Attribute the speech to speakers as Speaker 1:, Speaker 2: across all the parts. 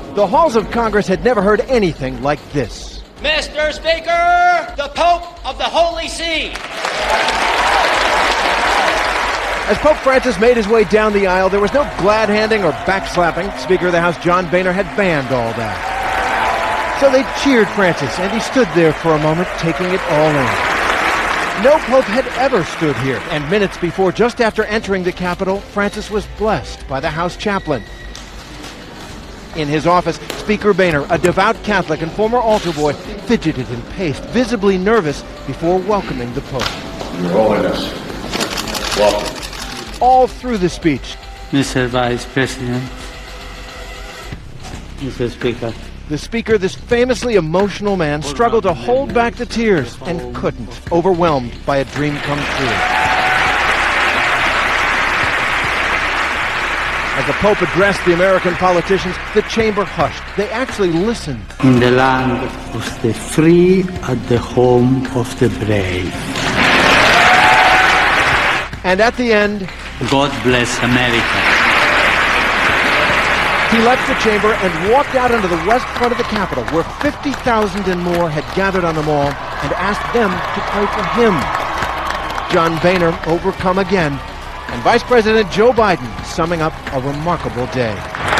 Speaker 1: The halls of Congress had never heard anything like this.
Speaker 2: Mr. Speaker, the Pope of the Holy See.
Speaker 1: As Pope Francis made his way down the aisle, there was no glad-handing or backslapping. Speaker of the House John Boehner had banned all that. So they cheered Francis, and he stood there for a moment, taking it all in. No pope had ever stood here, and minutes before, just after entering the Capitol, Francis was blessed by the House chaplain. In his office, Speaker Boehner, a devout Catholic and former altar boy, fidgeted and paced, visibly nervous, before welcoming the Pope.
Speaker 3: Your Holiness, welcome.
Speaker 1: All through the speech,
Speaker 4: Mr. Vice President, Mr. Speaker.
Speaker 1: The Speaker, this famously emotional man, struggled to hold back the tears and couldn't, overwhelmed by a dream come true. As the Pope addressed the American politicians, the chamber hushed. They actually listened.
Speaker 4: In the land of the free, at the home of the brave.
Speaker 1: And at the end,
Speaker 4: God bless America.
Speaker 1: He left the chamber and walked out into the west front of the Capitol, where 50,000 and more had gathered on the mall, and asked them to pray for him. John Boehner overcome again, and Vice President Joe Biden summing up a remarkable day.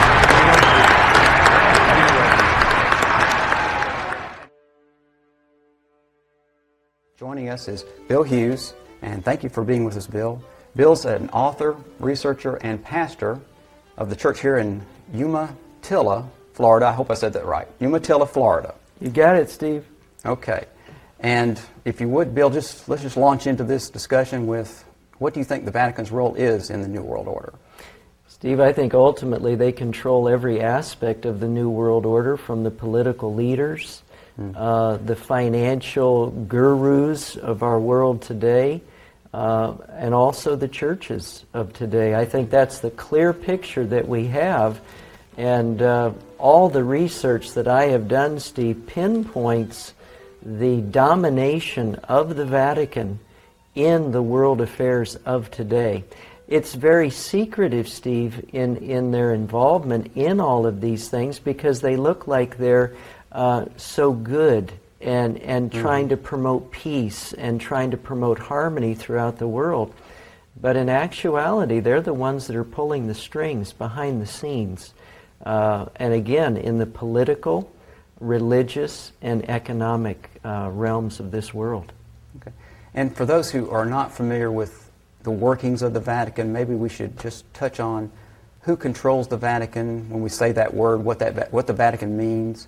Speaker 5: Joining us is Bill Hughes, and thank you for being with us, Bill. Bill's an author, researcher, and pastor of the church here in Umatilla, Florida. I hope I said that right. Umatilla, Florida.
Speaker 6: You got it, Steve.
Speaker 5: Okay. And if you would, Bill, let's just launch into this discussion with what do you think the Vatican's role is in the New World Order?
Speaker 6: Steve, I think ultimately they control every aspect of the New World Order, from the political leaders, the financial gurus of our world today, and also the churches of today. I think that's the clear picture that we have, and all the research that I have done, Steve, pinpoints the domination of the Vatican in the world affairs of today. It's very secretive, Steve, in their involvement in all of these things, because they look like they're so good and trying to promote peace and trying to promote harmony throughout the world. But in actuality, they're the ones that are pulling the strings behind the scenes. And again, in the political, religious, and economic realms of this world.
Speaker 5: Okay. And for those who are not familiar with the workings of the Vatican, maybe we should just touch on who controls the Vatican when we say that word, what the Vatican means.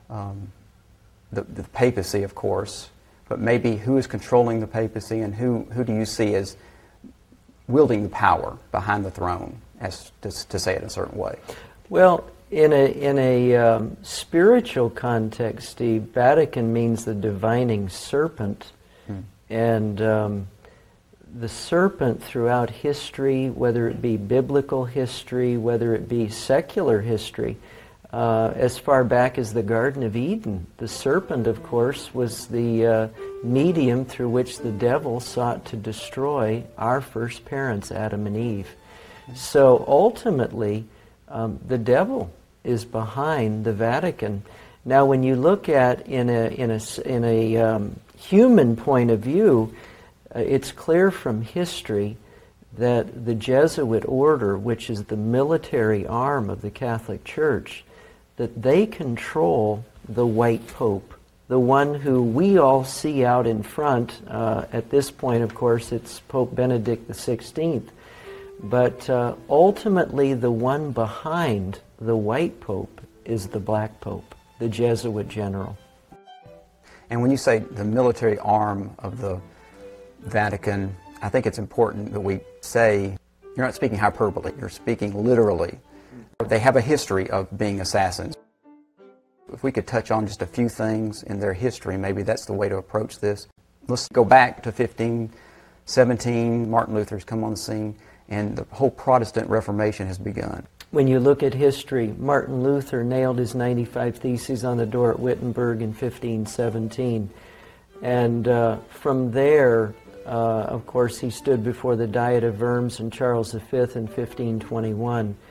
Speaker 5: The papacy, of course, but maybe who is controlling the papacy, and who do you see as wielding the power behind the throne, as to say it in a certain way? Well,
Speaker 6: in a spiritual context, Steve, Vatican means the divining serpent, and the serpent throughout history, whether it be biblical history, whether it be secular history, as far back as the Garden of Eden, the serpent, of course, was the medium through which the devil sought to destroy our first parents, Adam and Eve. So ultimately, the devil is behind the Vatican. Now, when you look at in a human point of view, it's clear from history that the Jesuit order, which is the military arm of the Catholic Church, that they control the white pope, the one who we all see out in front. At this point, of course, it's Pope Benedict XVI. But ultimately, the one behind the white pope is the black pope, the Jesuit general.
Speaker 5: And when you say the military arm of the Vatican, I think it's important that we say you're not speaking hyperbole, you're speaking literally. They have a history of being assassins. If we could touch on just a few things in their history, maybe that's the way to approach this. Let's go back to 1517, Martin Luther's come on the scene, and the whole Protestant Reformation has begun.
Speaker 6: When you look at history, Martin Luther nailed his 95 Theses on the door at Wittenberg in 1517. And from there, of course, he stood before the Diet of Worms and Charles V in 1521.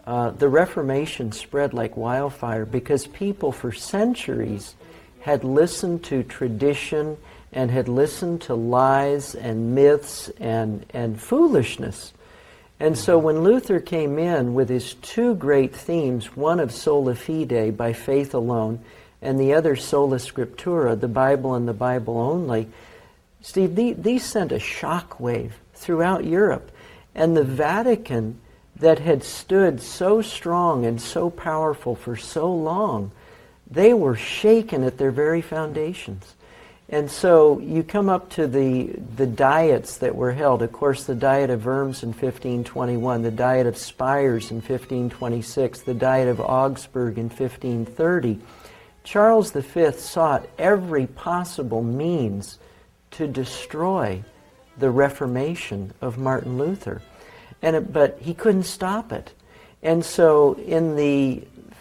Speaker 6: the Reformation spread like wildfire because people for centuries had listened to tradition and had listened to lies and myths and foolishness. And so when Luther came in with his two great themes, one of sola fide, by faith alone, and the other sola scriptura, the Bible and the Bible only, Steve, these sent a shockwave throughout Europe. And the Vatican, that had stood so strong and so powerful for so long, they were shaken at their very foundations. And so you come up to the diets that were held. Of course, the Diet of Worms in 1521, the Diet of Spires in 1526, the Diet of Augsburg in 1530. Charles V sought every possible means to destroy the Reformation of Martin Luther. But he couldn't stop it. And so in the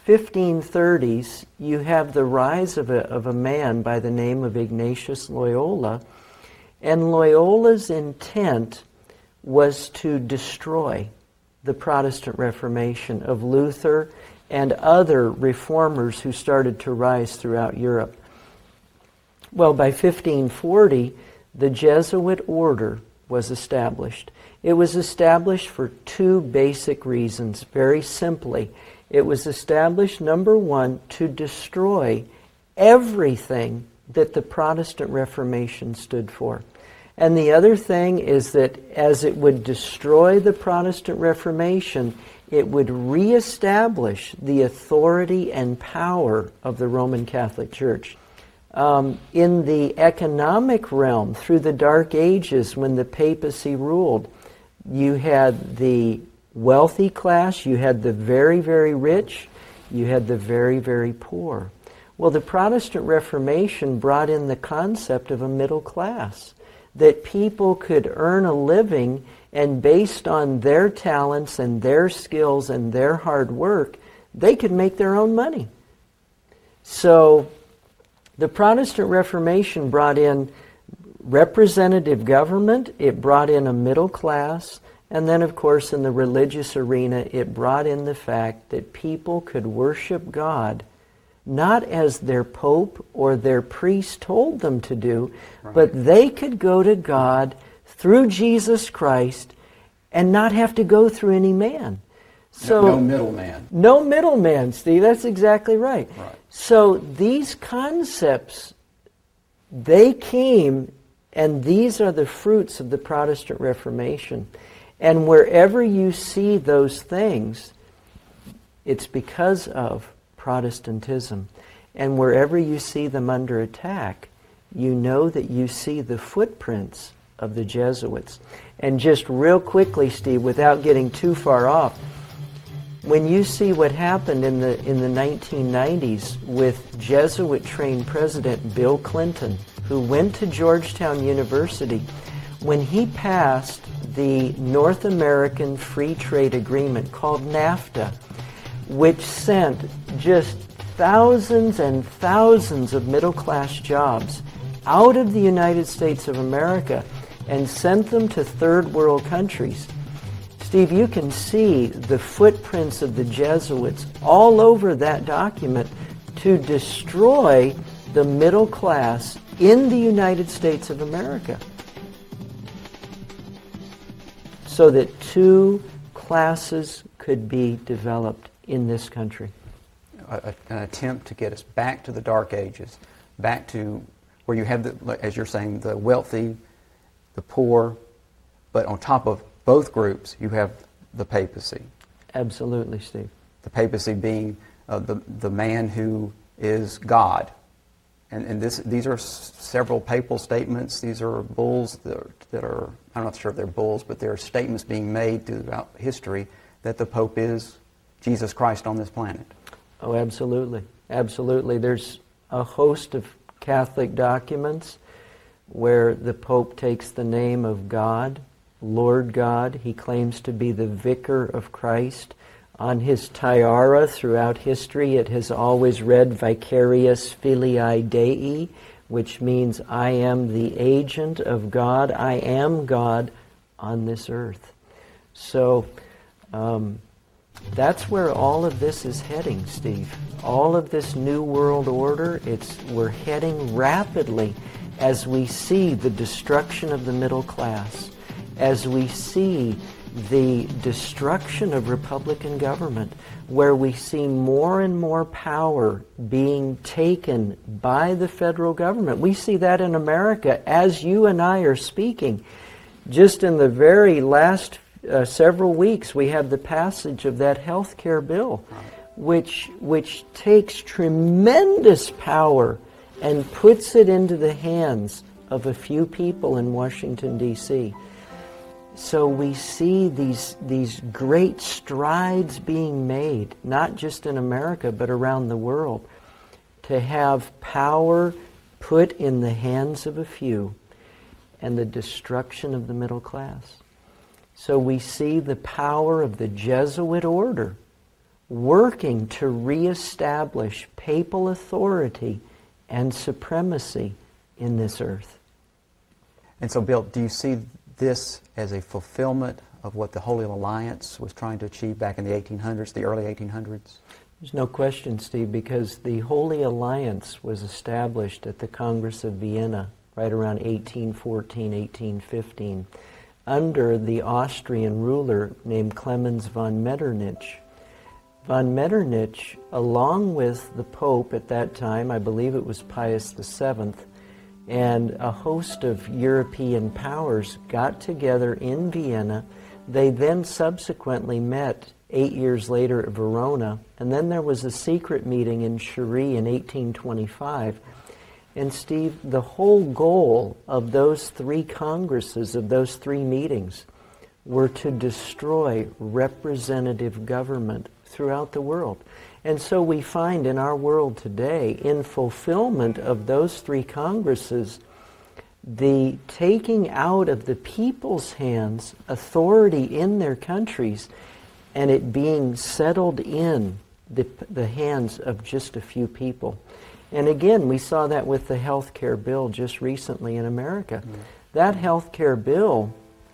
Speaker 6: 1530s, you have the rise of a man by the name of Ignatius Loyola, and Loyola's intent was to destroy the Protestant Reformation of Luther and other reformers who started to rise throughout Europe. Well, by 1540, the Jesuit order was established. It was established for two basic reasons, very simply. It was established, number one, to destroy everything that the Protestant Reformation stood for. And the other thing is that as it would destroy the Protestant Reformation, it would reestablish the authority and power of the Roman Catholic Church. In the economic realm, through the Dark Ages, when the papacy ruled, you had the wealthy class, you had the very, very rich, you had the very, very poor. Well, the Protestant Reformation brought in the concept of a middle class, that people could earn a living, and based on their talents and their skills and their hard work, they could make their own money. So the Protestant Reformation brought in representative government, it brought in a middle class, and then, of course, in the religious arena, it brought in the fact that people could worship God not as their pope or their priest told them to do, but they could go to God through Jesus Christ and not have to go through any man.
Speaker 5: So no middleman.
Speaker 6: No middleman, Steve. That's exactly right. So these concepts, they came, and these are the fruits of the Protestant Reformation. And wherever you see those things, it's because of Protestantism. And wherever you see them under attack, you know that you see the footprints of the Jesuits. And just real quickly, Steve, without getting too far off, when you see what happened in the 1990s with Jesuit-trained President Bill Clinton, who went to Georgetown University, when he passed the North American Free Trade Agreement called NAFTA, which sent just thousands and thousands of middle-class jobs out of the United States of America and sent them to third world countries. Steve, you can see the footprints of the Jesuits all over that document to destroy the middle class in the United States of America, so that two classes could be developed in this country.
Speaker 5: An attempt to get us back to the Dark Ages, back to where you have, as you're saying, the wealthy, the poor, but on top of both groups, you have the papacy.
Speaker 6: Absolutely, Steve.
Speaker 5: The papacy being the man who is God. And these are several papal statements. These are bulls that are, I'm not sure if they're bulls, but they're statements being made throughout history that the Pope is Jesus Christ on this planet.
Speaker 6: Oh, absolutely. Absolutely. There's a host of Catholic documents where the Pope takes the name of God, Lord God. He claims to be the vicar of Christ. On his tiara throughout history, it has always read Vicarius Filii Dei, which means I am the agent of God. I am God on this earth. So That's where all of this is heading, Steve. All of this New World Order, we're heading rapidly as we see the destruction of the middle class, as we see the destruction of Republican government, where we see more and more power being taken by the federal government. We see that in America as you and I are speaking. Just in the very last several weeks, we have the passage of that health care bill, which takes tremendous power and puts it into the hands of a few people in Washington, D.C. So we see these great strides being made, not just in America, but around the world, to have power put in the hands of a few and the destruction of the middle class. So we see the power of the Jesuit order working to reestablish papal authority and supremacy in this earth.
Speaker 5: And so, Bill, do you see this as a fulfillment of what the Holy Alliance was trying to achieve back in the 1800s, the early 1800s?
Speaker 6: There's no question, Steve, because the Holy Alliance was established at the Congress of Vienna right around 1814, 1815, under the Austrian ruler named Clemens von Metternich. Von Metternich, along with the Pope at that time, I believe it was Pius VII, and a host of European powers got together in Vienna. They then subsequently met 8 years later at Verona, and then there was a secret meeting in Cherie in 1825. And Steve, the whole goal of those three congresses, of those three meetings, were to destroy representative government throughout the world. And so we find in our world today, in fulfillment of those three congresses, the taking out of the people's hands authority in their countries and it being settled in the hands of just a few people. And again, we saw that with the health care bill just recently in America. That health care bill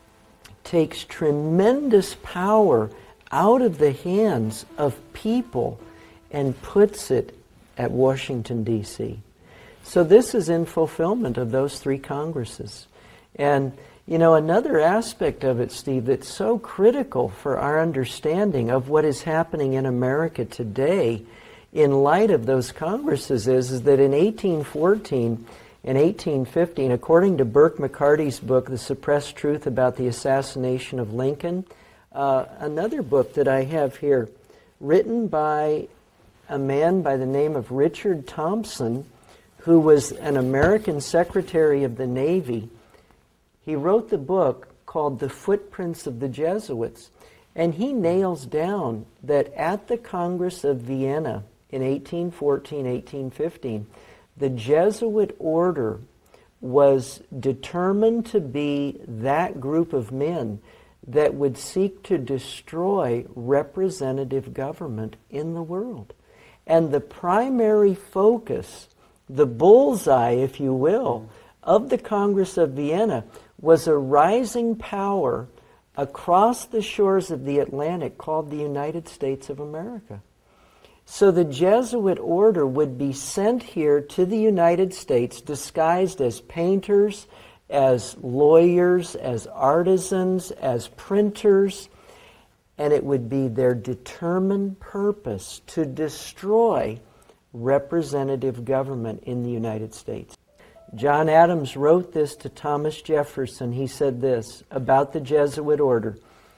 Speaker 6: takes tremendous power out of the hands of people and puts it at Washington, D.C. So this is in fulfillment of those three congresses. And, you know, another aspect of it, Steve, that's so critical for our understanding of what is happening in America today in light of those congresses is that in 1814 and 1815, according to Burke McCarty's book, The Suppressed Truth About the Assassination of Lincoln, another book that I have here, written by a man by the name of Richard Thompson, who was an American Secretary of the Navy. He wrote the book called The Footprints of the Jesuits, and he nails down that at the Congress of Vienna in 1814, 1815, the Jesuit order was determined to be that group of men that would seek to destroy representative government in the world. And the primary focus, the bullseye, if you will, of the Congress of Vienna was a rising power across the shores of the Atlantic called the United States of America. So the Jesuit order would be sent here to the United States disguised as painters, as lawyers, as artisans, as printers, and it would be their determined purpose to destroy representative government in the United States. John Adams wrote this to Thomas Jefferson. He said this about the Jesuit order.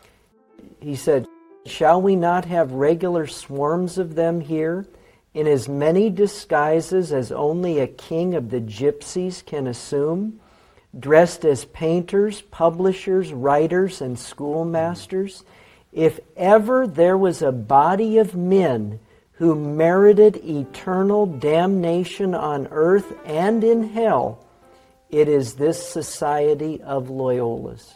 Speaker 6: He said, "Shall we not have regular swarms of them here, in as many disguises as only a king of the gypsies can assume, dressed as painters, publishers, writers, and schoolmasters? If ever there was a body of men who merited eternal damnation on earth and in hell, it is this society of Loyolas."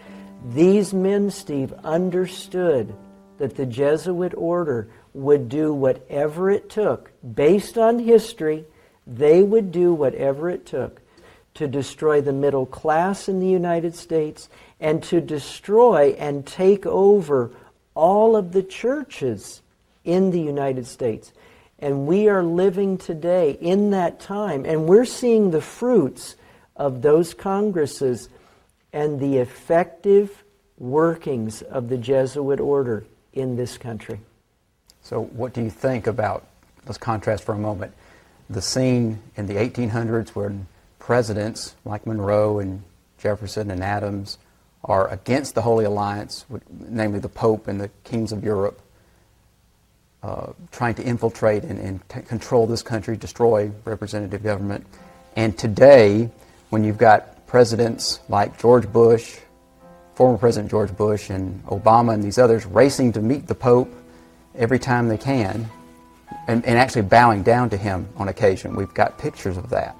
Speaker 6: These men, Steve, understood that the Jesuit order would do whatever it took. Based on history, they would do whatever it took to destroy the middle class in the United States and to destroy and take over all of the churches in the United States. And we are living today in that time, and we're seeing the fruits of those congresses and the effective workings of the Jesuit order in this country.
Speaker 5: So what do you think about, let's contrast for a moment, the scene in the 1800s when presidents like Monroe and Jefferson and Adams are against the Holy Alliance, namely the Pope and the kings of Europe, trying to infiltrate and control this country, destroy representative government. And today, when you've got presidents like George Bush, former President George Bush, and Obama and these others racing to meet the Pope every time they can, and actually bowing down to him on occasion. We've got pictures of that.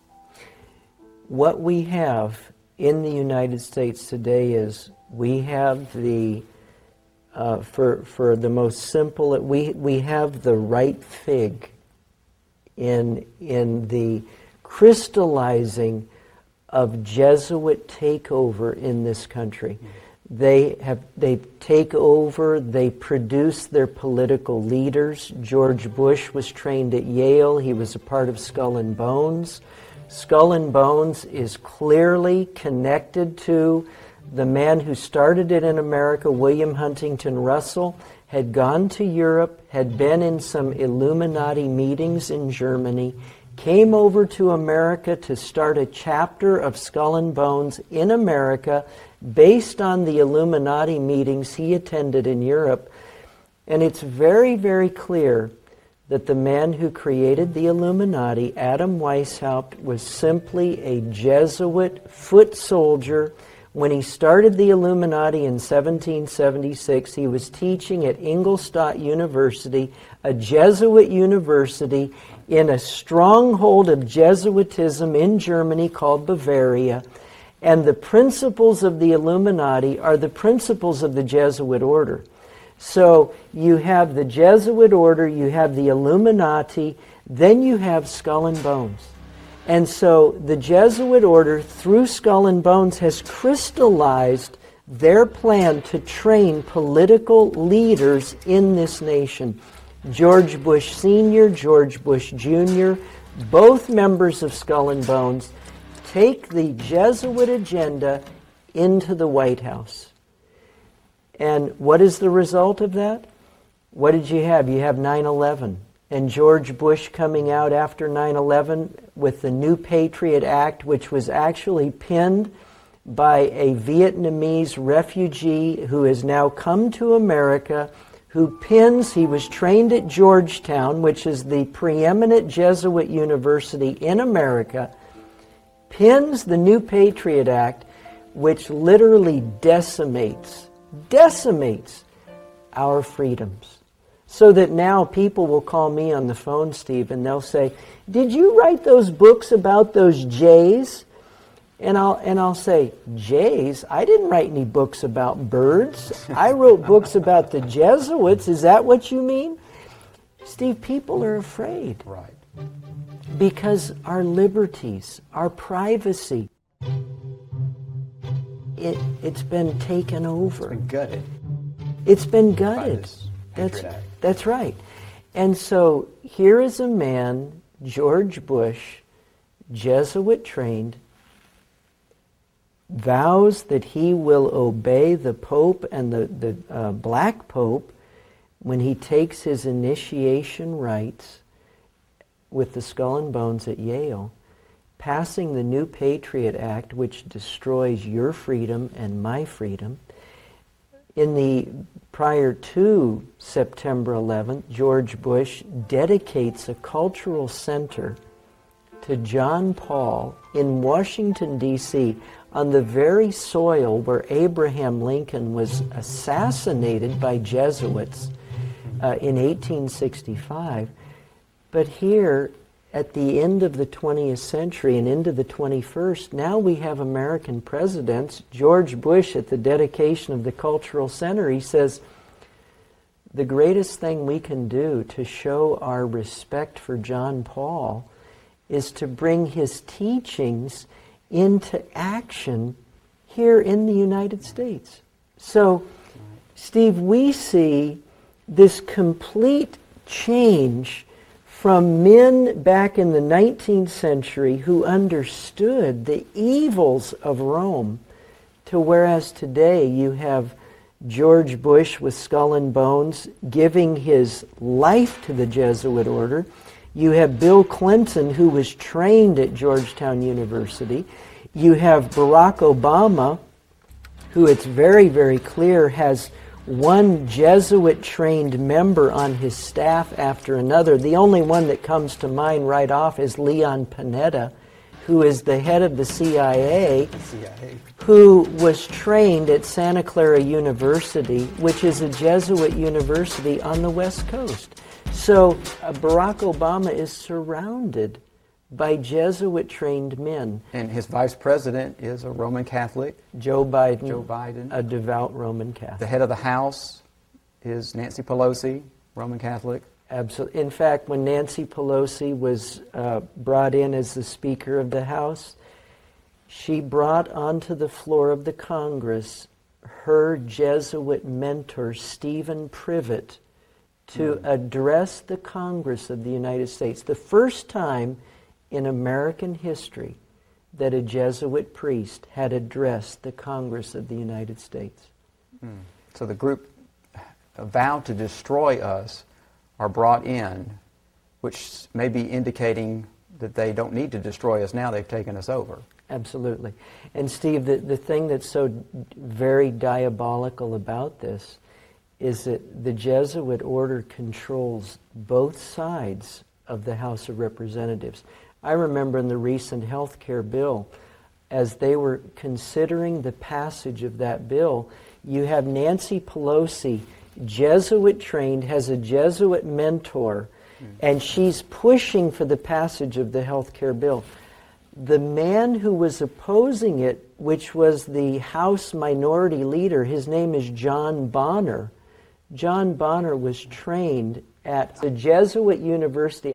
Speaker 6: What we have in the United States today is we have the, for the most simple, we have the right fig in the crystallizing of Jesuit takeover in this country. They take over, they produce their political leaders. George Bush was trained at Yale. He was a part of Skull and Bones. Skull and Bones is clearly connected to the man who started it in America, William Huntington Russell, had gone to Europe, had been in some Illuminati meetings in Germany, came over to America to start a chapter of Skull and Bones in America based on the Illuminati meetings he attended in Europe. And it's very, very clear that the man who created the Illuminati, Adam Weishaupt, was simply a Jesuit foot soldier. When he started the Illuminati in 1776, he was teaching at Ingolstadt University, a Jesuit university in a stronghold of Jesuitism in Germany called Bavaria. And the principles of the Illuminati are the principles of the Jesuit order. So you have the Jesuit order, you have the Illuminati, then you have Skull and Bones. And so the Jesuit order, through Skull and Bones, has crystallized their plan to train political leaders in this nation. George Bush Sr., George Bush Jr., both members of Skull and Bones, take the Jesuit agenda into the White House. And what is the result of that? What did you have? You have 9/11. And George Bush coming out after 9/11 with the New Patriot Act, which was actually penned by a Vietnamese refugee who has now come to America, who pins, he was trained at Georgetown, which is the preeminent Jesuit university in America, pins the New Patriot Act, which literally decimates our freedoms. So that now people will call me on the phone, Steve, and they'll say, "Did you write those books about those jays?" And I'll say, "Jays? I didn't write any books about birds. I wrote books about the Jesuits. Is that what you mean?" Steve, people are afraid.
Speaker 5: Right.
Speaker 6: Because our liberties, our privacy, it's been taken over.
Speaker 5: It's been gutted.
Speaker 6: It's been gutted.
Speaker 5: By this Patriot Act.
Speaker 6: That's right. And so here is a man, George Bush, Jesuit trained, vows that he will obey the Pope and the Black Pope when he takes his initiation rites with the Skull and Bones at Yale, passing the New Patriot Act, which destroys your freedom and my freedom. In the prior to September 11th, George Bush dedicates a cultural center to John Paul in Washington, D.C., on the very soil where Abraham Lincoln was assassinated by Jesuits in 1865. But here, at the end of the 20th century and into the 21st, now we have American presidents. George Bush, at the dedication of the Cultural Center, he says, the greatest thing we can do to show our respect for John Paul is to bring his teachings into action here in the United States. So Steve, we see this complete change from men back in the 19th century who understood the evils of Rome to whereas today you have George Bush with Skull and Bones giving his life to the Jesuit order. You have Bill Clinton, who was trained at Georgetown University. You have Barack Obama, who it's very, very clear has one Jesuit-trained member on his staff after another. The only one that comes to mind right off is Leon Panetta, who is the head of the CIA, who was trained at Santa Clara University, which is a Jesuit university on the West Coast. So Barack Obama is surrounded by Jesuit-trained men.
Speaker 5: And his vice president is a Roman Catholic.
Speaker 6: Joe Biden.
Speaker 5: Joe Biden.
Speaker 6: A devout Roman Catholic.
Speaker 5: The head of the House is Nancy Pelosi, Roman Catholic.
Speaker 6: Absolutely. In fact, when Nancy Pelosi was brought in as the Speaker of the House, she brought onto the floor of the Congress her Jesuit mentor, Stephen Privet, to address the Congress of the United States. The first time in American history that a Jesuit priest had addressed the Congress of the United States.
Speaker 5: So the group vowed to destroy us are brought in, which may be indicating that they don't need to destroy us now, they've taken us over.
Speaker 6: Absolutely. And Steve, the thing that's so very diabolical about this is that the Jesuit order controls both sides of the House of Representatives. I remember in the recent health care bill, as they were considering the passage of that bill, you have Nancy Pelosi, Jesuit trained, has a Jesuit mentor, and she's pushing for the passage of the health care bill. The man who was opposing it, which was the House Minority Leader, his name is John Bonner. John Bonner was trained at the Jesuit University.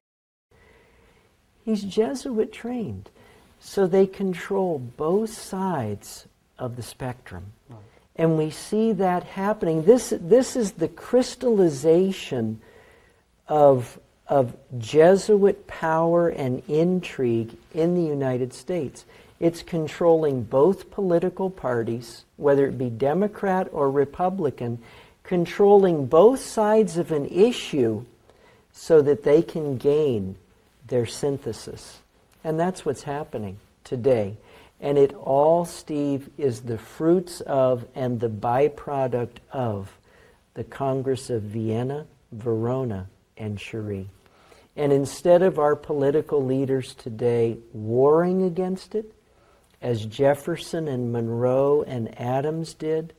Speaker 6: He's Jesuit trained. So they control both sides of the spectrum. And we see that happening. This is the crystallization of Jesuit power and intrigue in the United States. It's controlling both political parties, whether it be Democrat or Republican, controlling both sides of an issue so that they can gain their synthesis. And that's what's happening today. And it all, Steve, is the fruits of and the byproduct of the Congress of Vienna, Verona, and Cherie. And instead of our political leaders today warring against it, as Jefferson and Monroe and Adams did,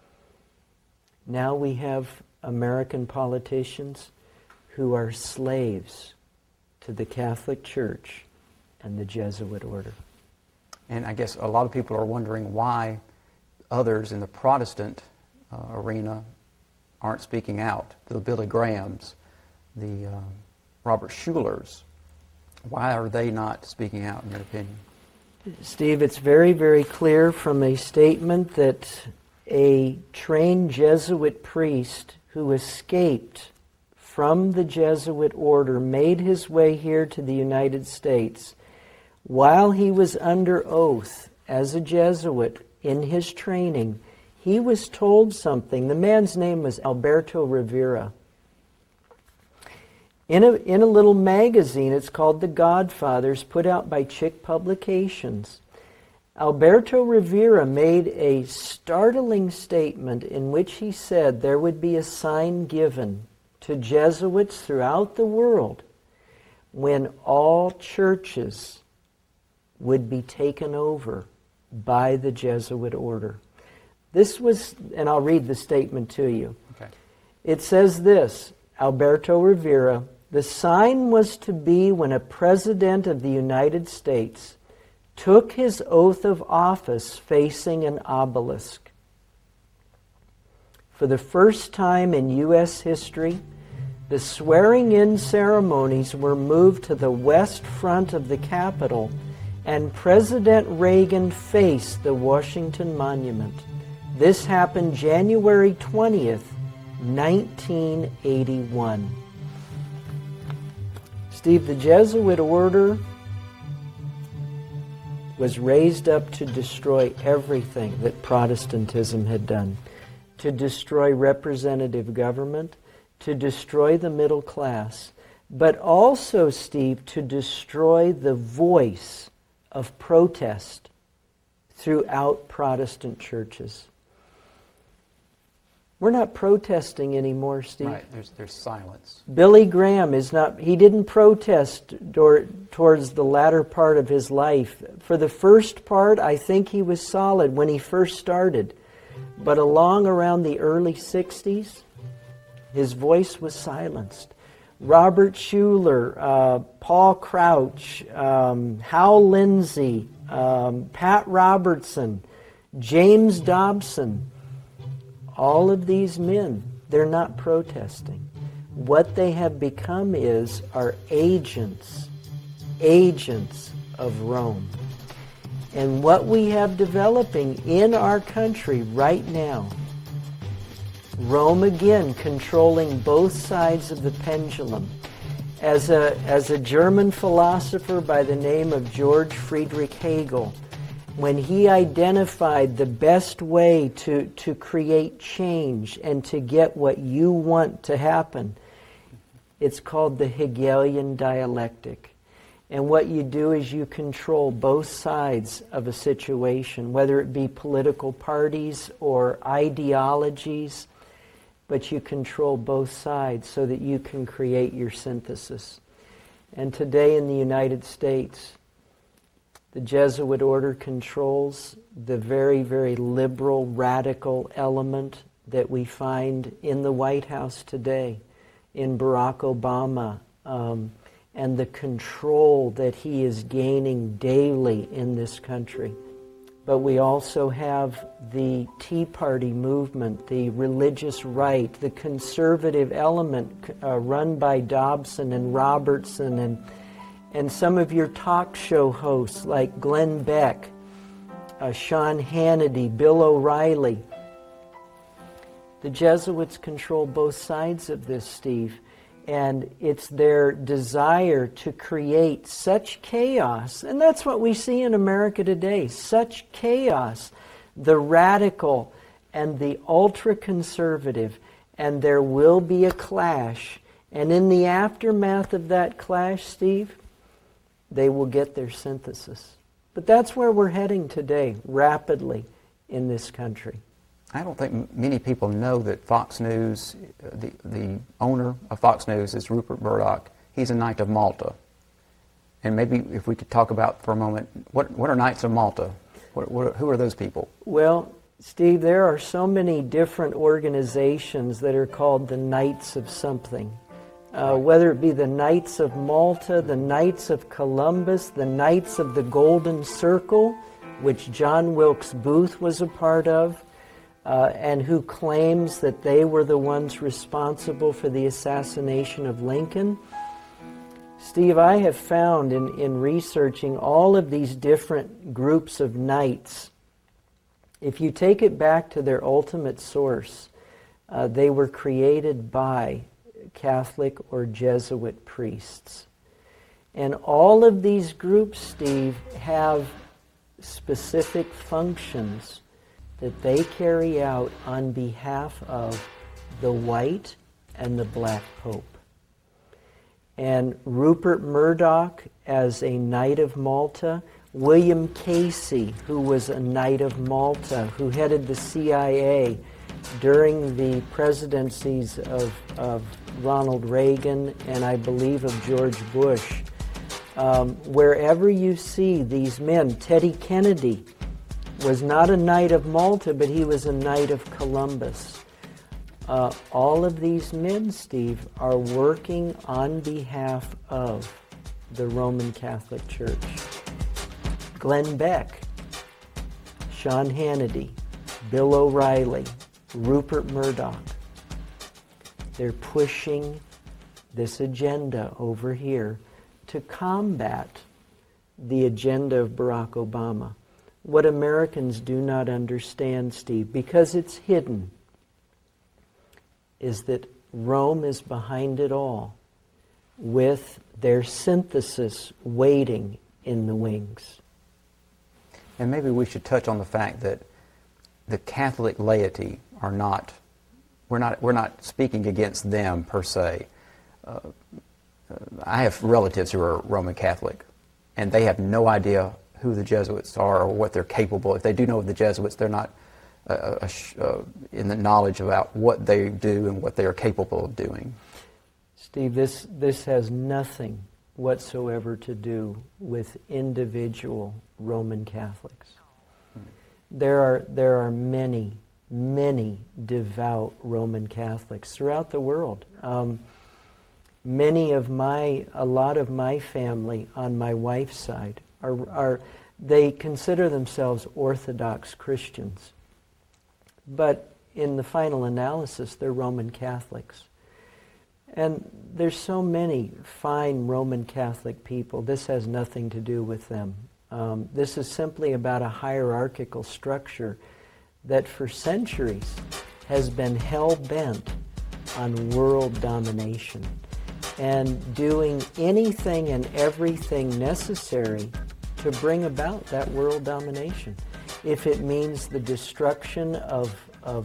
Speaker 6: now we have American politicians who are slaves to the Catholic Church and the Jesuit order.
Speaker 5: And I guess a lot of people are wondering why others in the Protestant arena aren't speaking out. The Billy Grahams, the Robert Schulers. Why are they not speaking out, in your opinion?
Speaker 6: Steve, it's very, very clear from a statement that a trained Jesuit priest who escaped from the Jesuit order made his way here to the United States. While he was under oath as a Jesuit in his training, he was told something. The man's name was Alberto Rivera. In a little magazine, it's called The Godfathers, put out by Chick Publications, Alberto Rivera made a startling statement in which he said there would be a sign given to Jesuits throughout the world when all churches would be taken over by the Jesuit order. This was, and I'll read the statement to you.
Speaker 5: Okay.
Speaker 6: It says this, Alberto Rivera, the sign was to be when a president of the United States took his oath of office facing an obelisk. For the first time in U.S. history, the swearing-in ceremonies were moved to the west front of the Capitol, and President Reagan faced the Washington Monument. This happened January 20th, 1981. Steve, the Jesuit order was raised up to destroy everything that Protestantism had done, to destroy representative government, to destroy the middle class, but also, Steve, to destroy the voice of protest throughout Protestant churches. We're not protesting anymore, Steve.
Speaker 5: Right, there's silence.
Speaker 6: Billy Graham he didn't protest towards the latter part of his life. For the first part, I think he was solid when he first started. But along around the early 60s, his voice was silenced. Robert Schuller, Paul Crouch, Hal Lindsey, Pat Robertson, James Dobson, all of these men, they're not protesting. What they have become are agents of Rome. And what we have developing in our country right now, Rome again controlling both sides of the pendulum. As a German philosopher by the name of George Friedrich Hegel, when he identified the best way to create change and to get what you want to happen, it's called the Hegelian dialectic. And what you do is you control both sides of a situation, whether it be political parties or ideologies, but you control both sides so that you can create your synthesis. And today in the United States, the Jesuit order controls the very, very liberal, radical element that we find in the White House today, in Barack Obama, and the control that he is gaining daily in this country. But we also have the Tea Party movement, the religious right, the conservative element run by Dobson and Robertson and some of your talk show hosts like Glenn Beck, Sean Hannity, Bill O'Reilly. The Jesuits control both sides of this, Steve, and it's their desire to create such chaos, and that's what we see in America today, such chaos, the radical and the ultra-conservative, and there will be a clash, and in the aftermath of that clash, Steve, they will get their synthesis. But that's where we're heading today, rapidly, in this country.
Speaker 5: I don't think many people know that Fox News, the owner of Fox News is Rupert Murdoch. He's a Knight of Malta. And maybe if we could talk about for a moment, what are Knights of Malta? Who are those people?
Speaker 6: Well, Steve, there are so many different organizations that are called the Knights of something. Whether it be the Knights of Malta, the Knights of Columbus, the Knights of the Golden Circle, which John Wilkes Booth was a part of, and who claims that they were the ones responsible for the assassination of Lincoln. Steve, I have found in researching all of these different groups of knights, if you take it back to their ultimate source, they were created by Catholic or Jesuit priests. And all of these groups, Steve, have specific functions that they carry out on behalf of the white and the black pope. And Rupert Murdoch as a Knight of Malta, William Casey, who was a Knight of Malta, who headed the CIA during the presidencies of Ronald Reagan and I believe of George Bush. Wherever you see these men, Teddy Kennedy was not a Knight of Malta, but he was a Knight of Columbus. All of these men, Steve, are working on behalf of the Roman Catholic Church. Glenn Beck, Sean Hannity, Bill O'Reilly, Rupert Murdoch. They're pushing this agenda over here to combat the agenda of Barack Obama. what Americans do not understand, Steve, because it's hidden, is that Rome is behind it all, with their synthesis waiting in the wings.
Speaker 5: And maybe we should touch on the fact that the Catholic laity are not, we're not speaking against them per se. I have relatives who are Roman Catholic, and they have no idea who the Jesuits are or what they're capable. If they do know of the Jesuits, they're not in the knowledge about what they do and what they are capable of doing.
Speaker 6: Steve, this has nothing whatsoever to do with individual Roman Catholics. There are many, many devout Roman Catholics throughout the world. A lot of my family on my wife's side they consider themselves Orthodox Christians. But in the final analysis, they're Roman Catholics. And there's so many fine Roman Catholic people. This has nothing to do with them. This is simply about a hierarchical structure that for centuries has been hell-bent on world domination and doing anything and everything necessary to bring about that world domination. If it means the destruction of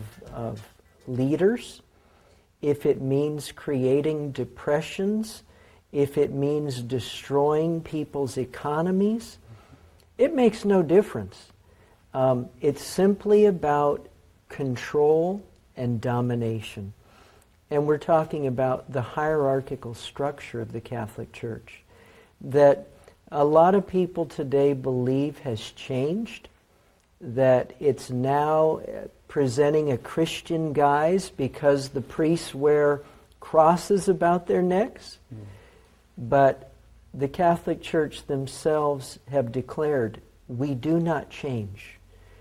Speaker 6: leaders, if it means creating depressions, if it means destroying people's economies, it makes no difference. It's simply about control and domination. And we're talking about the hierarchical structure of the Catholic Church that a lot of people today believe has changed, that it's now presenting a Christian guise because the priests wear crosses about their necks. But the Catholic Church themselves have declared, we do not change.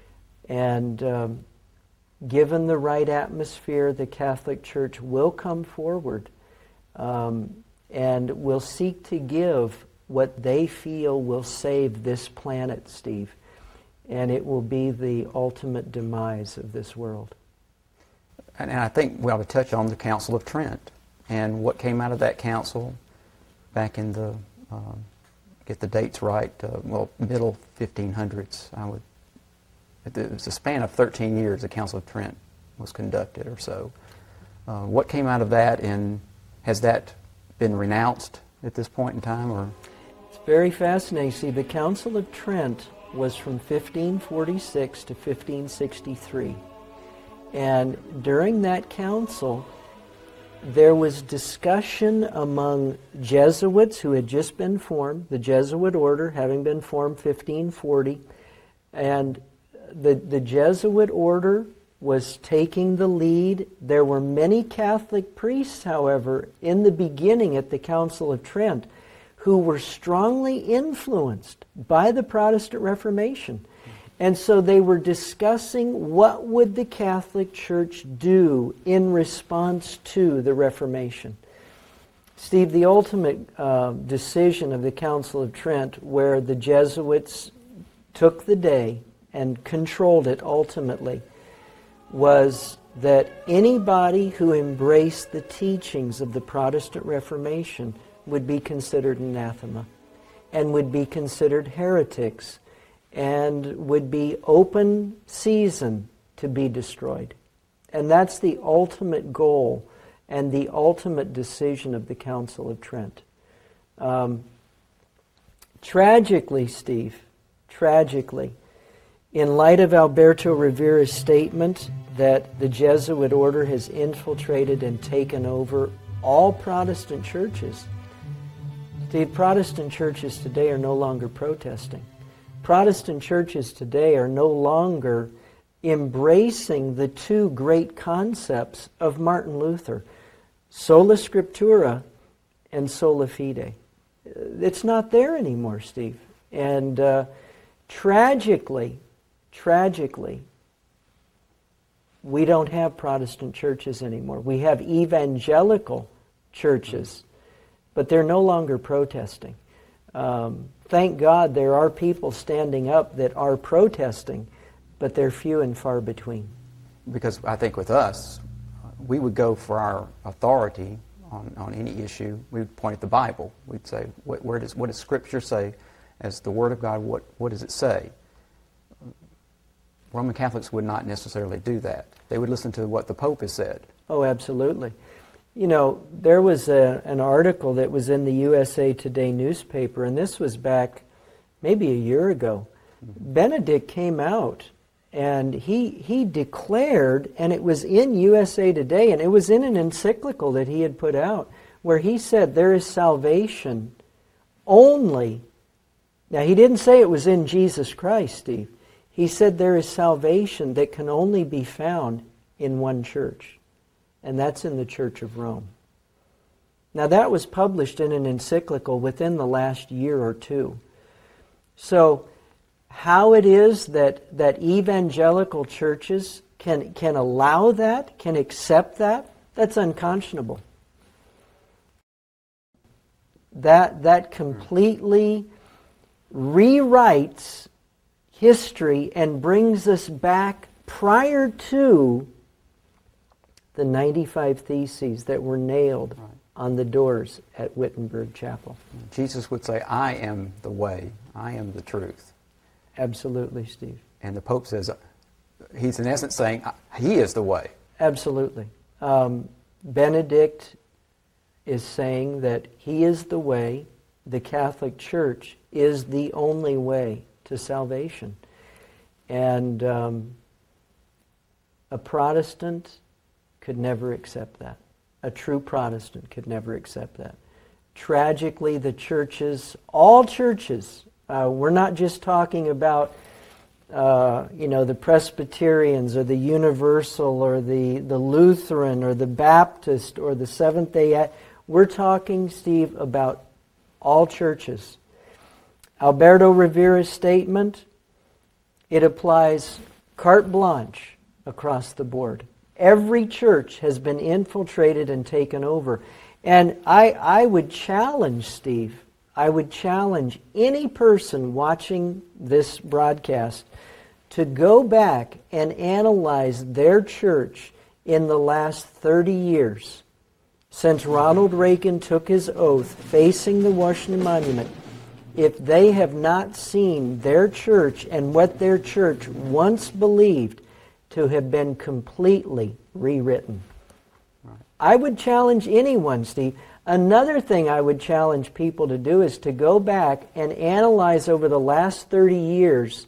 Speaker 6: And given the right atmosphere, the Catholic Church will come forward and will seek to give what they feel will save this planet, Steve. And it will be the ultimate demise of this world.
Speaker 5: And I think we ought to touch on the Council of Trent and what came out of that council back in the, get the dates right, middle 1500s. It was a span of 13 years the Council of Trent was conducted or so. What came out of that, and has that been renounced at this point in time? Or?
Speaker 6: It's very fascinating. See, the Council of Trent was from 1546 to 1563. And during that council, there was discussion among Jesuits who had just been formed, the Jesuit order having been formed 1540, and the Jesuit order was taking the lead. There were many Catholic priests, however, in the beginning at the Council of Trent who were strongly influenced by the Protestant Reformation. And so they were discussing what would the Catholic Church do in response to the Reformation. Steve, the ultimate decision of the Council of Trent, where the Jesuits took the day and controlled it ultimately, was that anybody who embraced the teachings of the Protestant Reformation would be considered anathema and would be considered heretics and would be open season to be destroyed. And that's the ultimate goal and the ultimate decision of the Council of Trent. Tragically, Steve, in light of Alberto Rivera's statement that the Jesuit order has infiltrated and taken over all Protestant churches, Steve, Protestant churches today are no longer protesting. Protestant churches today are no longer embracing the two great concepts of Martin Luther, sola scriptura and sola fide. It's not there anymore, Steve. And tragically, we don't have Protestant churches anymore. We have evangelical churches, but they're no longer protesting. thank God there are people standing up that are protesting, but they're few and far between.
Speaker 5: Because I think with us, we would go for our authority on any issue. We would point at the Bible. We'd say, what does Scripture say as the Word of God? What does it say? Roman Catholics would not necessarily do that. They would listen to what the Pope has said.
Speaker 6: Oh, absolutely. You know, there was an article that was in the USA Today newspaper, and this was back maybe a year ago. Benedict came out and he declared, and it was in USA Today, and it was in an encyclical that he had put out, where he said there is salvation only. Now, he didn't say it was in Jesus Christ, Steve. He said there is salvation that can only be found in one church, and that's in the Church of Rome. Now, that was published in an encyclical within the last year or two. So, how it is that evangelical churches can allow that, can accept that, that's unconscionable. That completely rewrites history and brings us back prior to the 95 Theses that were nailed on the doors at Wittenberg Chapel.
Speaker 5: Jesus would say, I am the way, I am the truth.
Speaker 6: Absolutely, Steve.
Speaker 5: And the Pope says, he's in essence saying, he is the way.
Speaker 6: Absolutely. Benedict is saying that he is the way, the Catholic Church is the only way to salvation. And a Protestant could never accept that. A true Protestant could never accept that. Tragically, the churches, all churches, we're not just talking about the Presbyterians or the Universal or the Lutheran or the Baptist or the Seventh-day. We're talking, Steve, about all churches. Alberto Rivera's statement, it applies carte blanche across the board. Every church has been infiltrated and taken over. And I would challenge, Steve, I would challenge any person watching this broadcast to go back and analyze their church in the last 30 years, since Ronald Reagan took his oath facing the Washington Monument. If they have not seen their church and what their church once believed to have been completely rewritten. Right. I would challenge anyone, Steve. Another thing I would challenge people to do is to go back and analyze over the last 30 years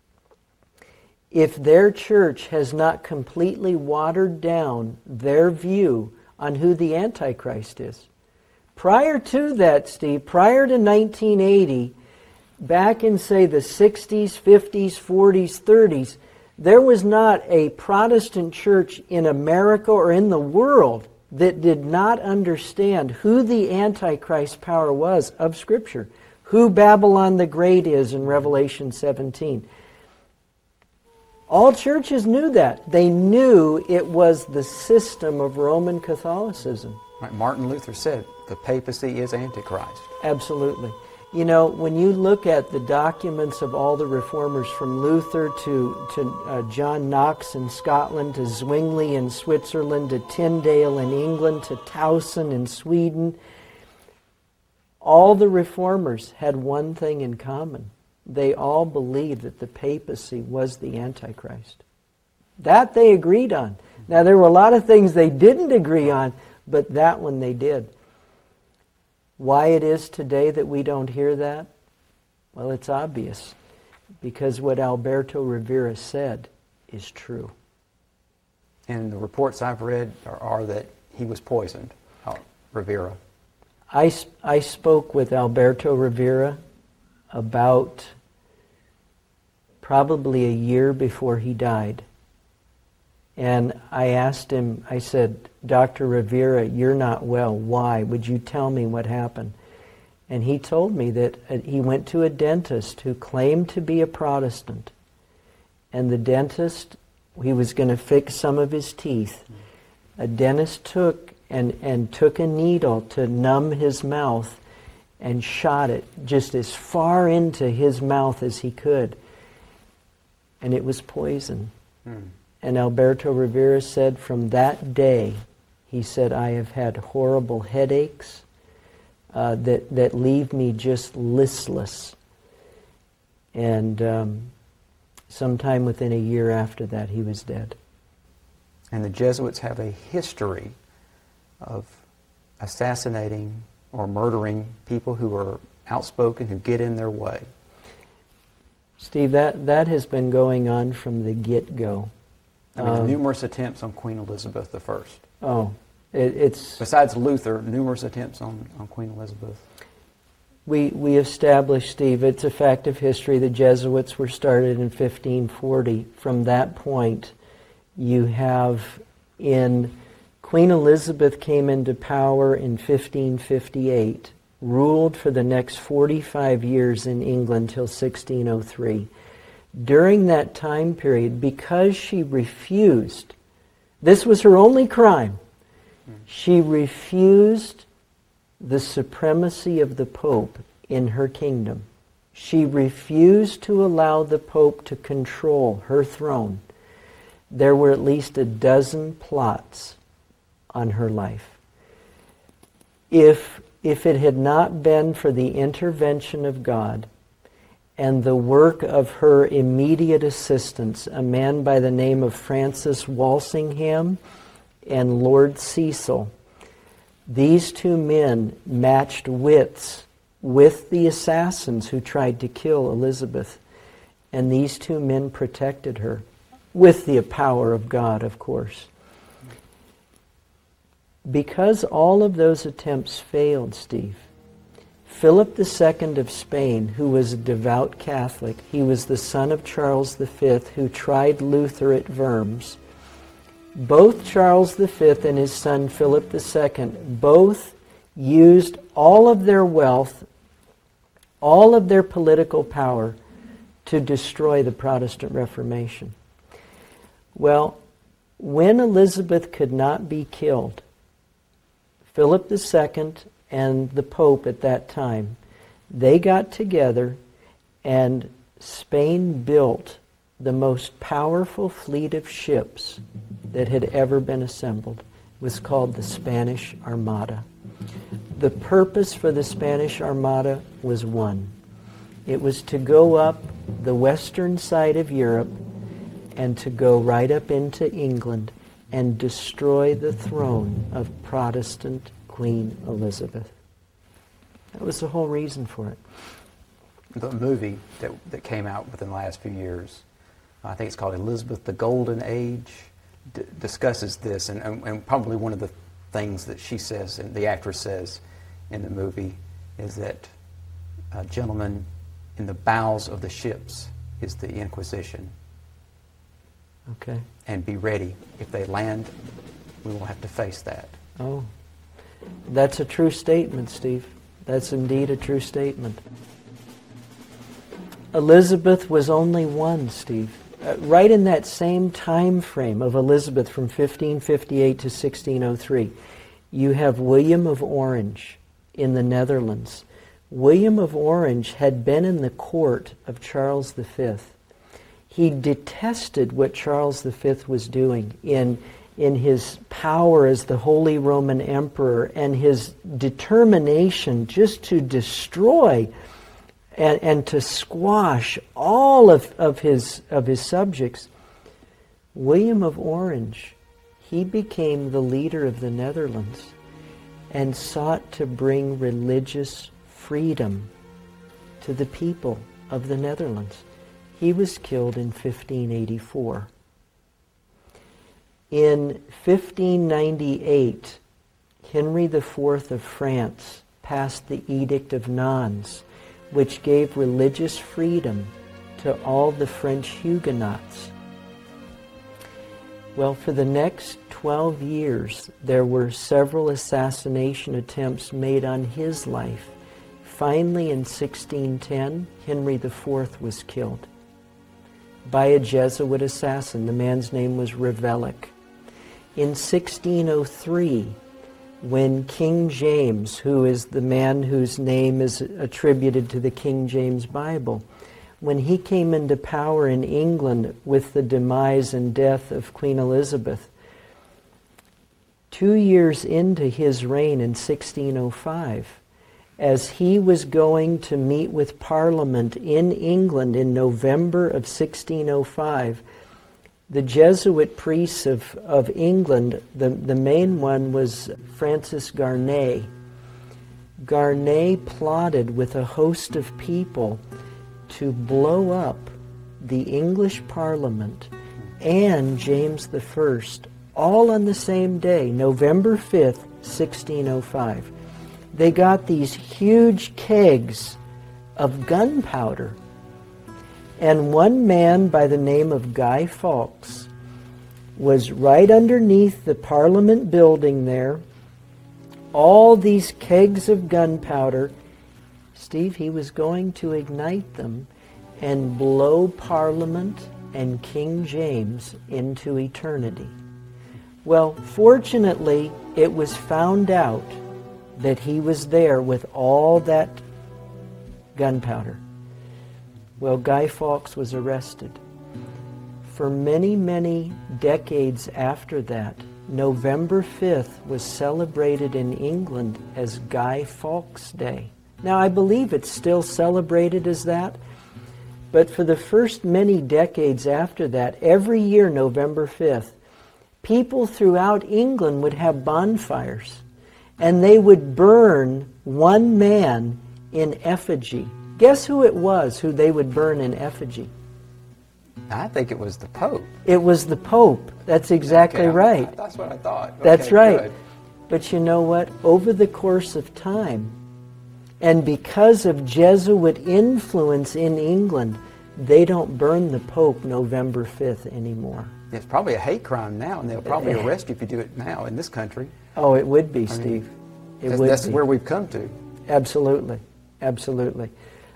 Speaker 6: if their church has not completely watered down their view on who the Antichrist is. Prior to that, Steve, prior to 1980, back in, say, the 60s, 50s, 40s, 30s, there was not a Protestant church in America or in the world that did not understand who the Antichrist power was of Scripture, who Babylon the Great is in Revelation 17. All churches knew that. They knew it was the system of Roman Catholicism.
Speaker 5: Right. Martin Luther said, the papacy is Antichrist.
Speaker 6: Absolutely. You know, when you look at the documents of all the reformers, from Luther to John Knox in Scotland, to Zwingli in Switzerland, to Tyndale in England, to Towson in Sweden, all the reformers had one thing in common. They all believed that the papacy was the Antichrist. That they agreed on. Now, there were a lot of things they didn't agree on, but that one they did. Why it is today that we don't hear that? Well, it's obvious. Because what Alberto Rivera said is true.
Speaker 5: And the reports I've read are that he was poisoned, Rivera.
Speaker 6: I spoke with Alberto Rivera about probably a year before he died. And I asked him, I said, Dr. Rivera, you're not well. Why? Would you tell me what happened? And he told me that he went to a dentist who claimed to be a Protestant. And the dentist, he was going to fix some of his teeth. A dentist took a needle to numb his mouth and shot it just as far into his mouth as he could. And it was poison. And Alberto Rivera said from that day, he said, I have had horrible headaches that leave me just listless. And sometime within a year after that, he was dead.
Speaker 5: And the Jesuits have a history of assassinating or murdering people who are outspoken, who get in their way.
Speaker 6: Steve, that has been going on from the get-go.
Speaker 5: I mean, numerous attempts on Queen Elizabeth I.
Speaker 6: Oh, it's...
Speaker 5: Besides Luther, numerous attempts on Queen Elizabeth.
Speaker 6: We established, Steve, it's a fact of history, the Jesuits were started in 1540. From that point, you have Queen Elizabeth came into power in 1558, ruled for the next 45 years in England till 1603. During that time period, because she refused, this was her only crime, she refused the supremacy of the Pope in her kingdom. She refused to allow the Pope to control her throne. There were at least a dozen plots on her life. If it had not been for the intervention of God and the work of her immediate assistants, a man by the name of Francis Walsingham and Lord Cecil, these two men matched wits with the assassins who tried to kill Elizabeth. And these two men protected her, with the power of God, of course. Because all of those attempts failed, Steve, Philip II of Spain, who was a devout Catholic, he was the son of Charles V, who tried Luther at Worms. Both Charles V and his son Philip II both used all of their wealth, all of their political power to destroy the Protestant Reformation. Well, when Elizabeth could not be killed, Philip II and the Pope at that time, they got together and Spain built the most powerful fleet of ships that had ever been assembled. It was called the Spanish Armada. The purpose for the Spanish Armada was one. It was to go up the western side of Europe and to go right up into England and destroy the throne of Protestant Queen Elizabeth. That was the whole reason for it.
Speaker 5: The movie that came out within the last few years, I think it's called Elizabeth the Golden Age, discusses this, and probably one of the things that she says, and the actress says in the movie, is that a gentleman in the bows of the ships is the Inquisition.
Speaker 6: Okay.
Speaker 5: And be ready. If they land, we will have to face that.
Speaker 6: Oh, that's a true statement, Steve. That's indeed a true statement. Elizabeth was only one, Steve. Right in that same time frame of Elizabeth from 1558 to 1603, you have William of Orange in the Netherlands. William of Orange had been in the court of Charles V. He detested what Charles V was doing in his power as the Holy Roman Emperor and his determination just to destroy and to squash all of his subjects. William of Orange, he became the leader of the Netherlands and sought to bring religious freedom to the people of the Netherlands. He was killed in 1584. In 1598, Henry IV of France passed the Edict of Nantes, which gave religious freedom to all the French Huguenots. Well, for the next 12 years, there were several assassination attempts made on his life. Finally, in 1610, Henry IV was killed by a Jesuit assassin. The man's name was Ravaillac. In 1603, when King James, who is the man whose name is attributed to the King James Bible, when he came into power in England with the demise and death of Queen Elizabeth, 2 years into his reign in 1605, as he was going to meet with Parliament in England in November of 1605, the Jesuit priests of England, the main one was Francis Garnet. Garnet plotted with a host of people to blow up the English Parliament and James I, all on the same day, November 5th, 1605. They got these huge kegs of gunpowder. And one man by the name of Guy Fawkes was right underneath the Parliament building there. All these kegs of gunpowder. Steve, he was going to ignite them and blow Parliament and King James into eternity. Well, fortunately, it was found out that he was there with all that gunpowder. Well, Guy Fawkes was arrested. For many, many decades after that, November 5th was celebrated in England as Guy Fawkes Day. Now, I believe it's still celebrated as that, but for the first many decades after that, every year, November 5th, people throughout England would have bonfires, and they would burn one man in effigy. Guess who it was who they would burn in effigy?
Speaker 5: I think it was the Pope.
Speaker 6: It was the Pope. That's exactly
Speaker 5: Okay,
Speaker 6: right.
Speaker 5: That's what I thought.
Speaker 6: That's
Speaker 5: Okay,
Speaker 6: right.
Speaker 5: good.
Speaker 6: But you know what? Over the course of time, and because of Jesuit influence in England, they don't burn the Pope November 5th anymore.
Speaker 5: It's probably a hate crime now, and they'll probably arrest you if you do it now in this country.
Speaker 6: Oh, it would be, Steve.
Speaker 5: That's
Speaker 6: be.
Speaker 5: where we've come to.
Speaker 6: Absolutely. Absolutely.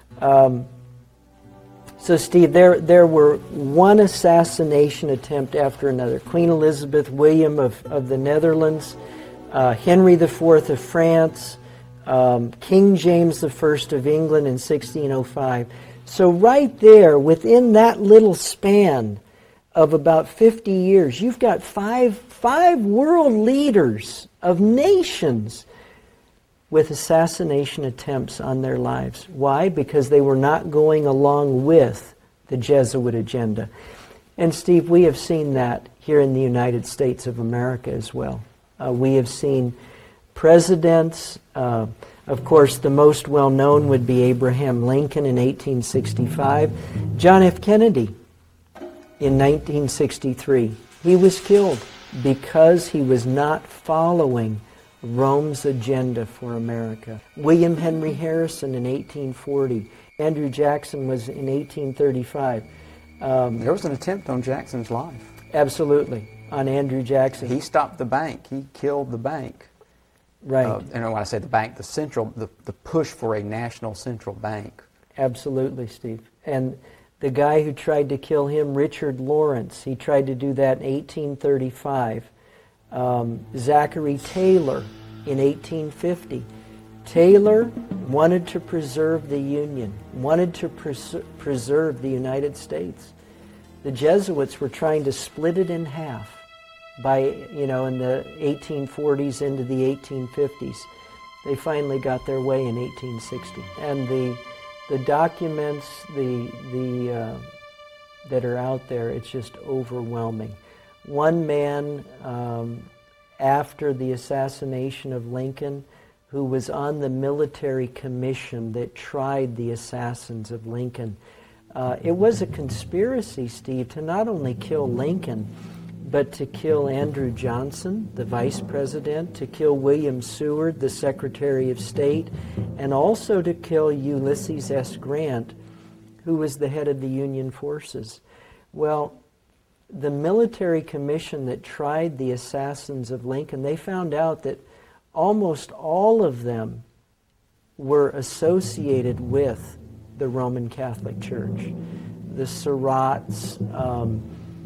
Speaker 6: So, Steve, there were one assassination attempt after another. Queen Elizabeth, William of the Netherlands, Henry IV of France, King James I of England in 1605. So right there, within that little span of about 50 years, you've got five world leaders of nations with assassination attempts on their lives. Why? Because they were not going along with the Jesuit agenda. And Steve, we have seen that here in the United States of America as well. We have seen presidents, of course the most well-known would be Abraham Lincoln in 1865, John F. Kennedy in 1963. He was killed because he was not following Rome's agenda for America. William Henry Harrison in 1840. Andrew Jackson was in 1835.
Speaker 5: There was an attempt on Jackson's life.
Speaker 6: Absolutely, on Andrew Jackson.
Speaker 5: He stopped the bank. He killed the bank.
Speaker 6: Right.
Speaker 5: And when I say the bank, the push for a national central bank.
Speaker 6: Absolutely, Steve. And the guy who tried to kill him, Richard Lawrence, he tried to do that in 1835. Zachary Taylor in 1850. Taylor wanted to preserve the Union, wanted to preserve the United States. The Jesuits were trying to split it in half by, in the 1840s into the 1850s. They finally got their way in 1860. And the documents that are out there, it's just overwhelming. One man, after the assassination of Lincoln, who was on the military commission that tried the assassins of Lincoln. It was a conspiracy, Steve, to not only kill Lincoln, but to kill Andrew Johnson, the vice president, to kill William Seward, the Secretary of State, and also to kill Ulysses S. Grant, who was the head of the Union forces. Well, the military commission that tried the assassins of Lincoln, they found out that almost all of them were associated with the Roman Catholic Church. The Surratts,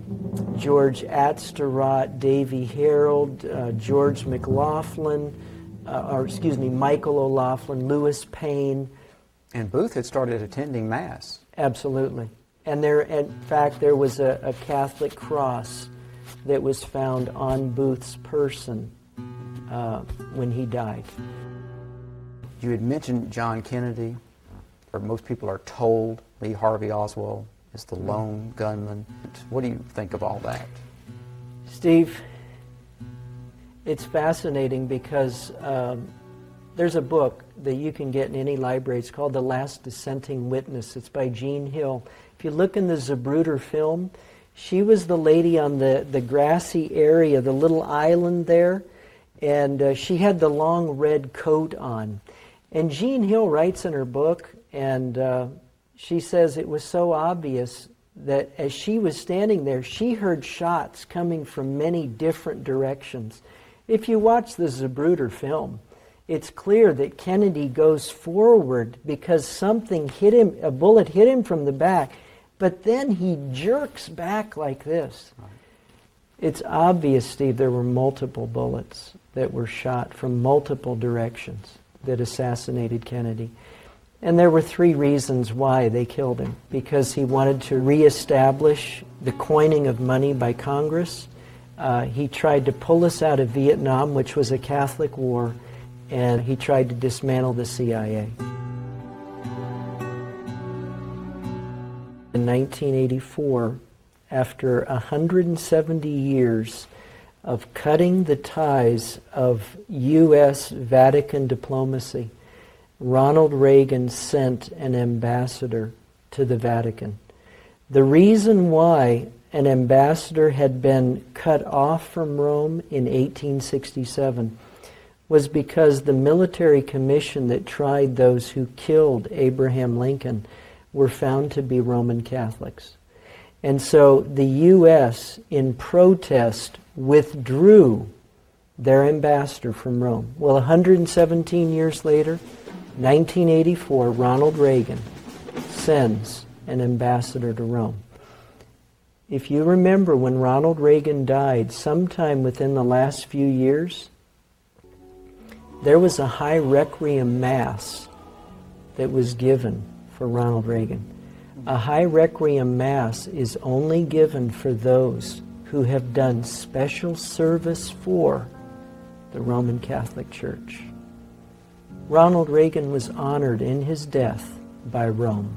Speaker 6: George Atsterott, Davy Harold, George McLaughlin, Michael O'Laughlin, Lewis Payne.
Speaker 5: And Booth had started attending Mass.
Speaker 6: Absolutely. And there, in fact, there was a Catholic cross that was found on Booth's person when he died.
Speaker 5: You had mentioned John Kennedy, or most people are told Lee Harvey Oswald is the lone gunman. What do you think of all that?
Speaker 6: Steve, it's fascinating because there's a book that you can get in any library. It's called The Last Dissenting Witness. It's by Jean Hill. If you look in the Zapruder film, she was the lady on the grassy area, the little island there, and she had the long red coat on. And Jean Hill writes in her book, and she says it was so obvious that as she was standing there, she heard shots coming from many different directions. If you watch the Zapruder film, it's clear that Kennedy goes forward because something hit him, a bullet hit him from the back, but then he jerks back like this. It's obvious, Steve, there were multiple bullets that were shot from multiple directions that assassinated Kennedy. And there were three reasons why they killed him. Because he wanted to reestablish the coining of money by Congress. He tried to pull us out of Vietnam, which was a Catholic war, and he tried to dismantle the CIA. In 1984, after 170 years of cutting the ties of U.S. Vatican diplomacy, Ronald Reagan sent an ambassador to the Vatican. The reason why an ambassador had been cut off from Rome in 1867 was because the military commission that tried those who killed Abraham Lincoln were found to be Roman Catholics. And so the U.S., in protest, withdrew their ambassador from Rome. Well, 117 years later, 1984, Ronald Reagan sends an ambassador to Rome. If you remember when Ronald Reagan died, sometime within the last few years, there was a high requiem mass that was given for Ronald Reagan. A high requiem mass is only given for those who have done special service for the Roman Catholic Church. Ronald Reagan was honored in his death by Rome.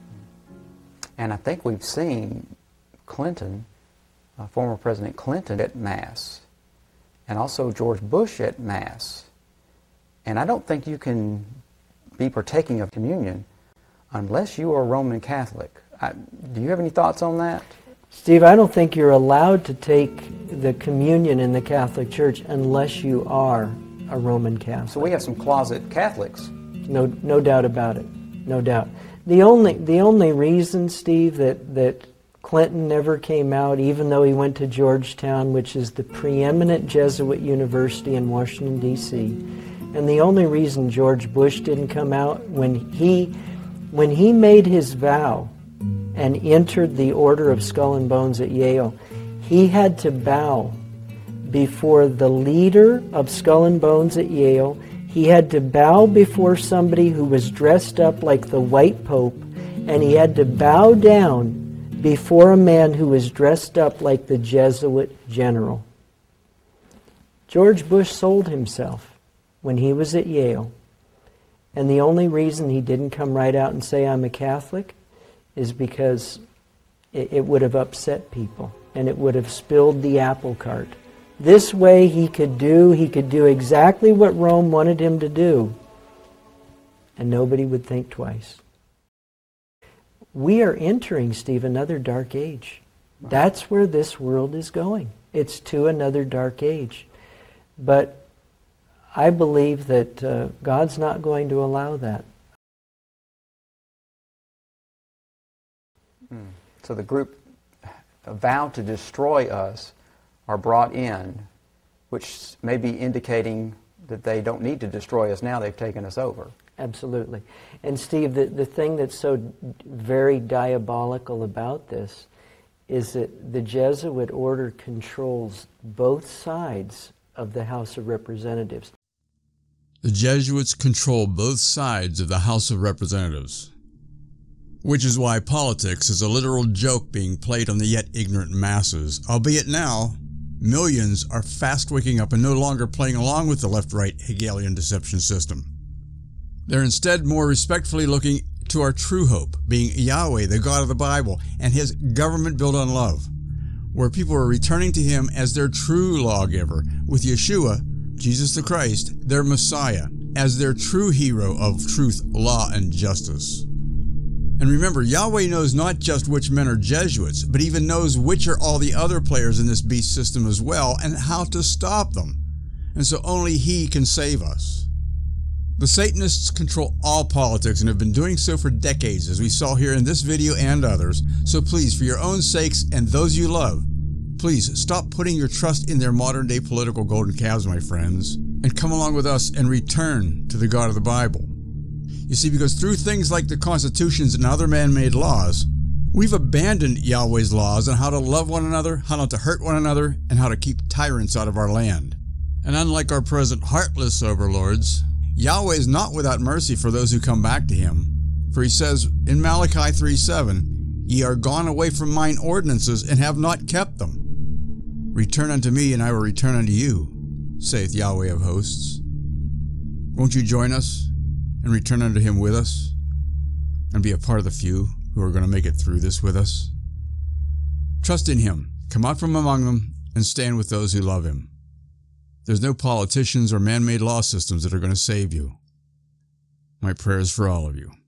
Speaker 5: And I think we've seen Clinton, former President Clinton, at Mass, and also George Bush at Mass. And I don't think you can be partaking of communion unless you are a Roman Catholic. Do you have any thoughts on that?
Speaker 6: Steve, I don't think you're allowed to take the communion in the Catholic Church unless you are a Roman Catholic.
Speaker 5: So we have some closet Catholics.
Speaker 6: No doubt about it. No doubt. The only reason, Steve, that Clinton never came out, even though he went to Georgetown, which is the preeminent Jesuit university in Washington, D.C., and the only reason George Bush didn't come out, when he made his vow and entered the Order of Skull and Bones at Yale, he had to bow before the leader of Skull and Bones at Yale. He had to bow before somebody who was dressed up like the White Pope, and he had to bow down before a man who was dressed up like the Jesuit general. George Bush sold himself when he was at Yale, and the only reason he didn't come right out and say, "I'm a Catholic," is because it would have upset people, and it would have spilled the apple cart. This way he could do exactly what Rome wanted him to do, and nobody would think twice. We are entering, Steve, another dark age. That's where this world is going. It's to another dark age. But I believe that God's not going to allow that.
Speaker 5: So the group vowed to destroy us are brought in, which may be indicating that they don't need to destroy us now, they've taken us over.
Speaker 6: Absolutely. And Steve, the thing that's so very diabolical about this is that the Jesuit order controls both sides of the House of Representatives.
Speaker 7: The Jesuits control both sides of the House of Representatives, which is why politics is a literal joke being played on the yet ignorant masses, albeit now, millions are fast waking up and no longer playing along with the left-right Hegelian deception system. They're instead more respectfully looking to our true hope, being Yahweh, the God of the Bible, and His government built on love, where people are returning to Him as their true lawgiver, with Yeshua, Jesus the Christ, their Messiah, as their true hero of truth, law, and justice. And remember, Yahweh knows not just which men are Jesuits, but even knows which are all the other players in this beast system as well, and how to stop them. And so only He can save us. The Satanists control all politics and have been doing so for decades, as we saw here in this video and others. So please, for your own sakes and those you love, please stop putting your trust in their modern-day political golden calves, my friends, and come along with us and return to the God of the Bible. You see, because through things like the constitutions and other man-made laws, we've abandoned Yahweh's laws on how to love one another, how not to hurt one another, and how to keep tyrants out of our land. And unlike our present heartless overlords, Yahweh is not without mercy for those who come back to Him. For He says in Malachi 3:7, "Ye are gone away from mine ordinances, and have not kept them. Return unto me, and I will return unto you, saith Yahweh of hosts." Won't you join us and return unto Him with us, and be a part of the few who are going to make it through this with us? Trust in Him, come out from among them, and stand with those who love Him. There's no politicians or man-made law systems that are going to save you. My prayers for all of you.